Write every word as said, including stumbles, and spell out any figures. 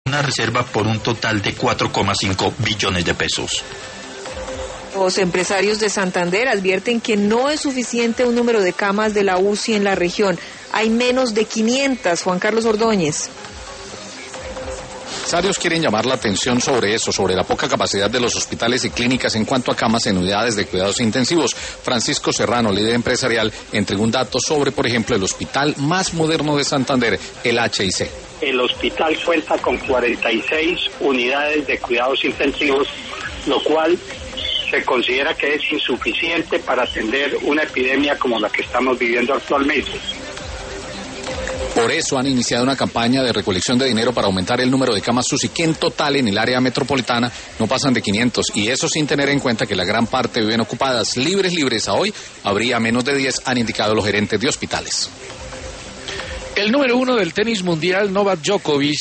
una reserva por un total de cuatro coma cinco billones de pesos. Los empresarios de Santander advierten que no es suficiente un número de camas de la U C I en la región. Hay menos de quinientas. Juan Carlos Ordóñez. Empresarios quieren llamar la atención sobre eso, sobre la poca capacidad de los hospitales y clínicas en cuanto a camas en unidades de cuidados intensivos. Francisco Serrano, líder empresarial, entregó un dato sobre, por ejemplo, el hospital más moderno de Santander, el H I C. El hospital cuenta con cuarenta y seis unidades de cuidados intensivos, lo cual se considera que es insuficiente para atender una epidemia como la que estamos viviendo actualmente. Por eso han iniciado una campaña de recolección de dinero para aumentar el número de camas U C I, que en total en el área metropolitana no pasan de quinientos, y eso sin tener en cuenta que la gran parte viven ocupadas. Libres, libres a hoy, habría menos de diez, han indicado los gerentes de hospitales. El número uno del tenis mundial, Novak Djokovic,